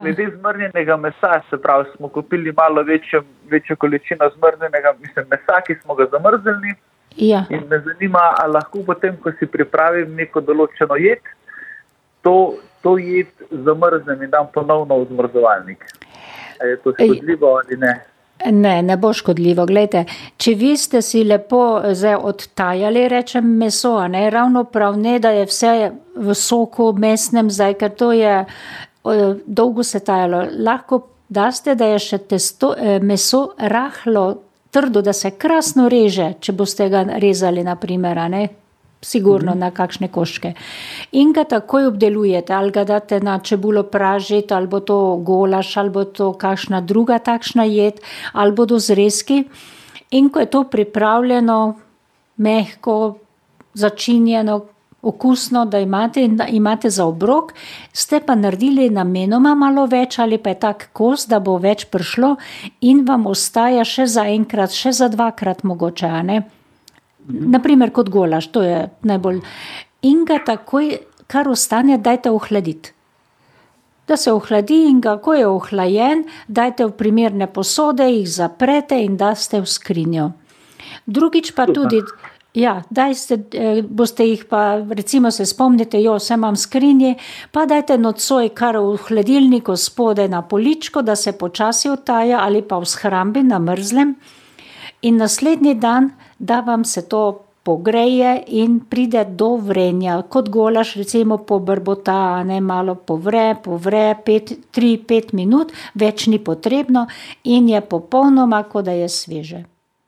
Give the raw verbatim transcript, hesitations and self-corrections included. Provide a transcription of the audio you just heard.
Glede zmrznjenega mesa, se pravi, smo kupili malo večjo, večjo količino zmrznjenega mislim, mesa, ki smo ga zamrznili. Ja. In me zanima, ali lahko potem, ko si pripravim neko določeno jed, to, to jed zamrznem in dam ponovno v zmrzovalnik. A je to škodljivo ali ne? Ne, ne bo škodljivo. Glejte, če vi ste si lepo zdaj odtajali, rečem, meso, ne, ravno prav ne, da je vse v soku mesnem zdaj, ker to je dolgo se tajalo. Lahko daste, da je še testo, meso rahlo trdo, da se krasno reže, če boste ga rezali, na primer, ne? Sigurno na kakšne koščke. In ga takoj obdelujete, ali ga date na čebulo pražiti, ali bo to golaž, ali bo to kakšna druga takšna jed, ali bodo zrezki. In ko je to pripravljeno, mehko, začinjeno, okusno, da imate, da imate za obrok, ste pa naredili namenoma malo več, ali pa je tak kos, da bo več prišlo in vam ostaja še za enkrat, še za dvakrat mogoče, a ne? Naprimer kot golaž, to je najbolj. In ga takoj, kar ostane, dajte ohladiti. Da se ohladi in ga, ko je ohlajen, dajte v primerne posode, jih zaprete in daste v skrinjo. Drugič pa tudi, ja, dajte, boste jih pa, recimo se spomnite, jo, vse imam v skrinji, pa dajte nocoj kar v hladilniku spode na poličko, da se počasi odtaja, ali pa v shrambi na mrzlem. In naslednji dan, da vam se to pogreje in pride do vrenja. Kot golaž, recimo pobrbota, ne, malo povre, povre, pet, tri, pet minut, več ni potrebno in je popolnoma, kot da je sveže.